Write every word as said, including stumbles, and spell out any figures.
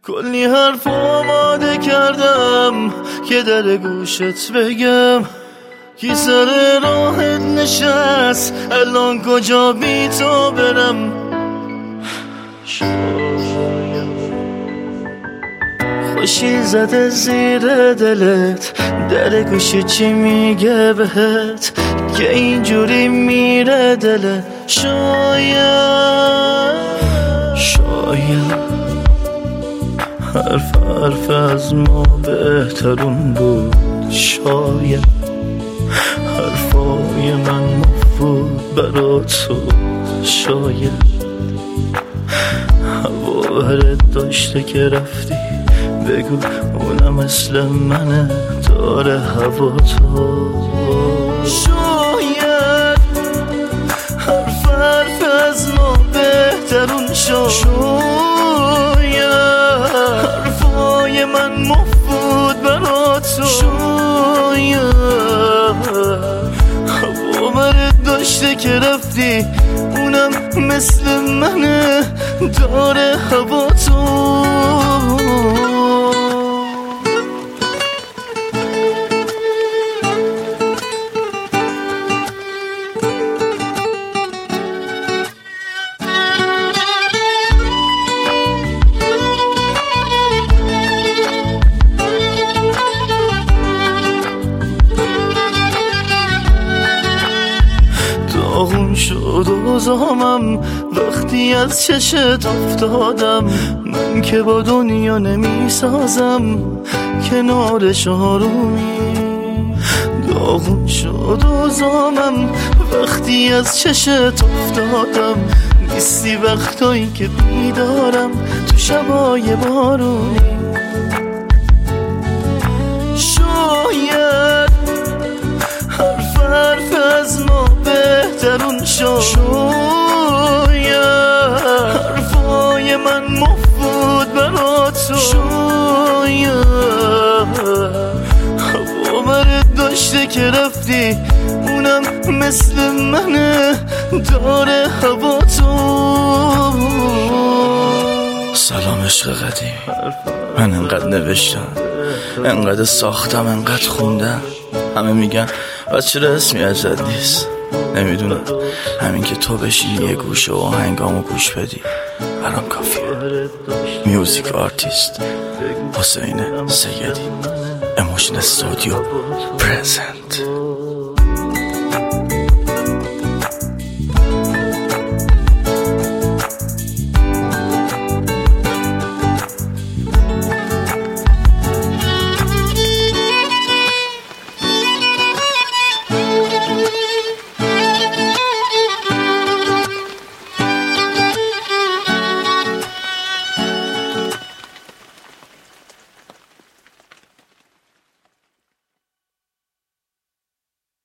کلی حرف آماده کردم که در گوشت بگم، کی سر راهت نشست الان کجا بی تو برم. خوشی زده زیر دلت در گوشی چی میگه بهت که اینجوری میره دلت. شاید شاید حرف حرف از ما بهترون بود. شاید حرفای من مفید برا تو. شاید هوارت داشته که رفتی بگو اونم مثل منه داره هوا تو. شاید حرف حرف از ما بهترون شد. شاید حرفای من مفید برا تو. شاید هوارت داشته که رفتی اونم مثل منه داره هوا تو. داغون شد و زامم وقتی از چشت افتادم. من که با دنیا نمی سازم کنارش آرومی. داغون شد و زامم وقتی از چشت افتادم. نیستی وقتایی که بیدارم تو شبای بارونی. شاید حرف حرف از ما بهترون شد. شاید حرفای من مفید برا تو. شاید هوارت داشته که رفتی اونم مثل منه داره هوا تو. سلام عشق قدیم، من انقدر نوشتم، انقدر ساختم، انقدر خوندم. همه میگن بچه رسمی ازت نیست. نمیدونم همین که تو بشی یه گوشه و آهنگامو گوش بدی برام کافیه. میوزیک آرتیست حسین سیدی، اموشن استودیو پرزنت.